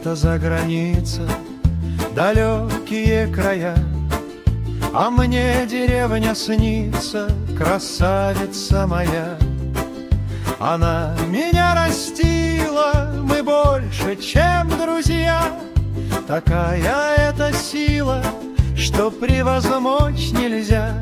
где-то за границей далекие края, а мне деревня снится, красавица моя. Она меня растила, мы больше, чем друзья. Такая эта сила, что превозмочь нельзя.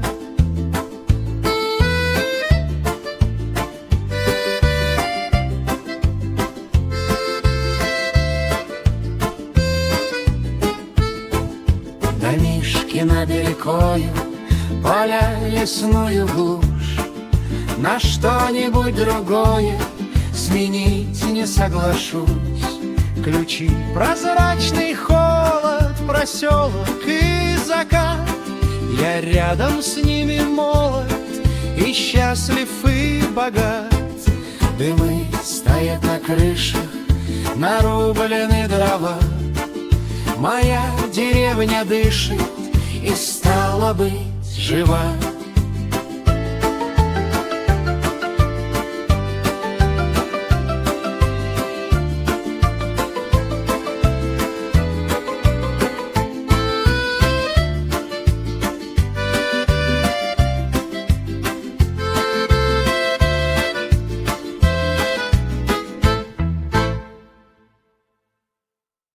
Домишки над рекою, поля лесную глушь, на что-нибудь другое сменить не соглашусь. Ключи, прозрачный холод, проселок и закат, я рядом с ними молод и счастлив и богат. Дымы стоят на крышах, нарублены дрова, моя деревня дышит и стала быть жива.